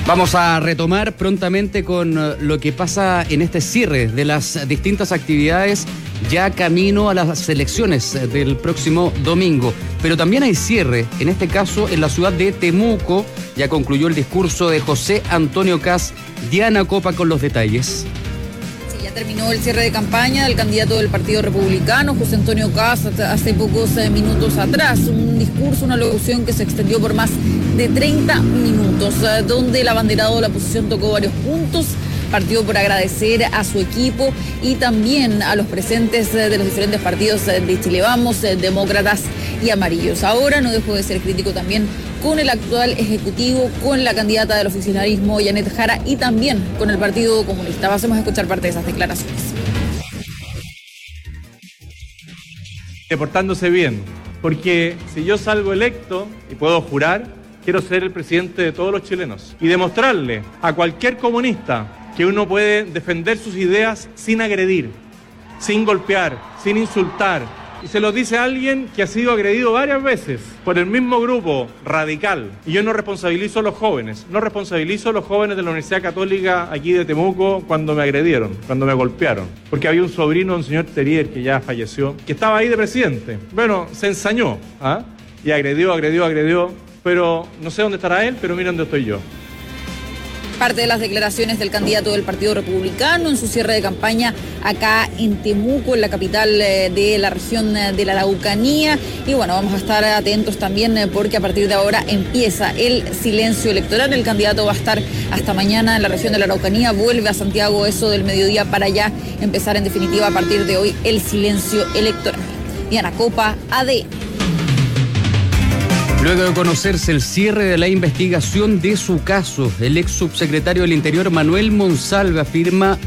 Vamos a retomar prontamente con lo que pasa en este cierre de las distintas actividades ya camino a las elecciones del próximo domingo. Pero también hay cierre, en este caso en la ciudad de Temuco. Ya concluyó el discurso de José Antonio Kast. Diana Copa con los detalles. Ya terminó el cierre de campaña del candidato del Partido Republicano, José Antonio Kast, hace pocos minutos atrás. Un discurso, una locución que se extendió por más de 30 minutos, donde el abanderado de la oposición tocó varios puntos. Partió por agradecer a su equipo y también a los presentes de los diferentes partidos de Chile Vamos, Demócratas y Amarillos. Ahora no dejó de ser crítico también con el actual Ejecutivo, con la candidata del oficialismo, Janet Jara, y también con el Partido Comunista. Vamos a escuchar parte de esas declaraciones. Portándose bien, porque si yo salgo electo, y puedo jurar, quiero ser el presidente de todos los chilenos y demostrarle a cualquier comunista que uno puede defender sus ideas sin agredir, sin golpear, sin insultar. Y se lo dice alguien que ha sido agredido varias veces por el mismo grupo radical. Y yo no responsabilizo a los jóvenes, no responsabilizo a los jóvenes de la Universidad Católica aquí de Temuco cuando me agredieron, cuando me golpearon. Porque había un sobrino de un señor Terrier que ya falleció, que estaba ahí de presidente. Bueno, se ensañó, y agredió, pero no sé dónde estará él, pero mira dónde estoy yo. Parte de las declaraciones del candidato del Partido Republicano en su cierre de campaña acá en Temuco, en la capital de la región de la Araucanía. Y bueno, vamos a estar atentos también porque a partir de ahora empieza el silencio electoral. El candidato va a estar hasta mañana en la región de la Araucanía, vuelve a Santiago eso del mediodía para ya empezar en definitiva a partir de hoy el silencio electoral. Diana Copa, ADN. Luego de conocerse el cierre de la investigación de su caso, el ex subsecretario del Interior Manuel Monsalve afirma